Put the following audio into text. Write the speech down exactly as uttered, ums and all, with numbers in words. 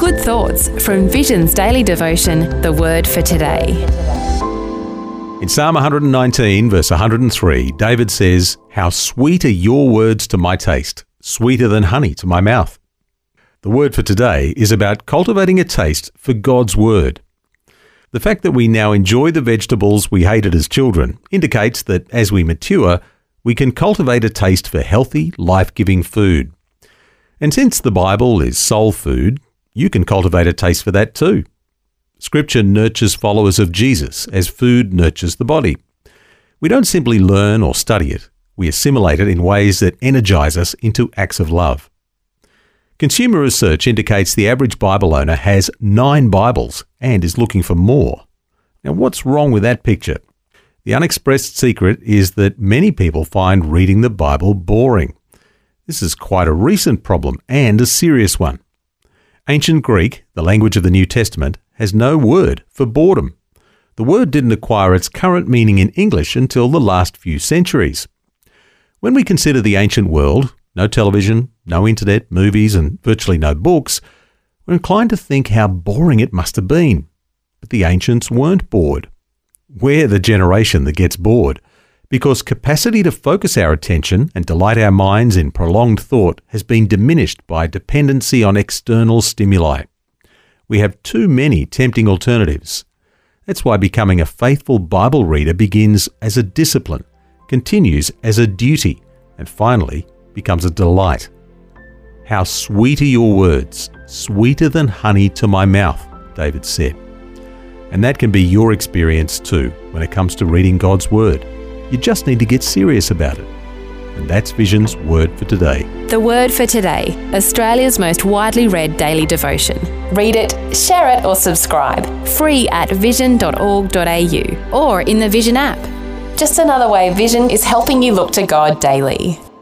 Good thoughts from Vision's daily devotion, The Word for Today. In Psalm one nineteen, verse one hundred three, David says, "How sweet are your words to my taste, sweeter than honey to my mouth." The word for today is about cultivating a taste for God's Word. The fact that we now enjoy the vegetables we hated as children indicates that as we mature, we can cultivate a taste for healthy, life-giving food. And since the Bible is soul food, you can cultivate a taste for that too. Scripture nurtures followers of Jesus as food nurtures the body. We don't simply learn or study it, we assimilate it in ways that energize us into acts of love. Consumer research indicates the average Bible owner has nine Bibles and is looking for more. Now, what's wrong with that picture? The unexpressed secret is that many people find reading the Bible boring. This is quite a recent problem and a serious one. Ancient Greek, the language of the New Testament, has no word for boredom. The word didn't acquire its current meaning in English until the last few centuries. When we consider the ancient world, no television, no internet, movies, and virtually no books, we're inclined to think how boring it must have been. But the ancients weren't bored. We're the generation that gets bored, because capacity to focus our attention and delight our minds in prolonged thought has been diminished by dependency on external stimuli. We have too many tempting alternatives. That's why becoming a faithful Bible reader begins as a discipline, continues as a duty, and finally becomes a delight. How sweet are your words, sweeter than honey to my mouth, David said. And that can be your experience too when it comes to reading God's Word. You just need to get serious about it. And that's Vision's Word for Today. The Word for Today, Australia's most widely read daily devotion. Read it, share it or subscribe. Free at vision dot org dot a u or in the Vision app. Just another way Vision is helping you look to God daily.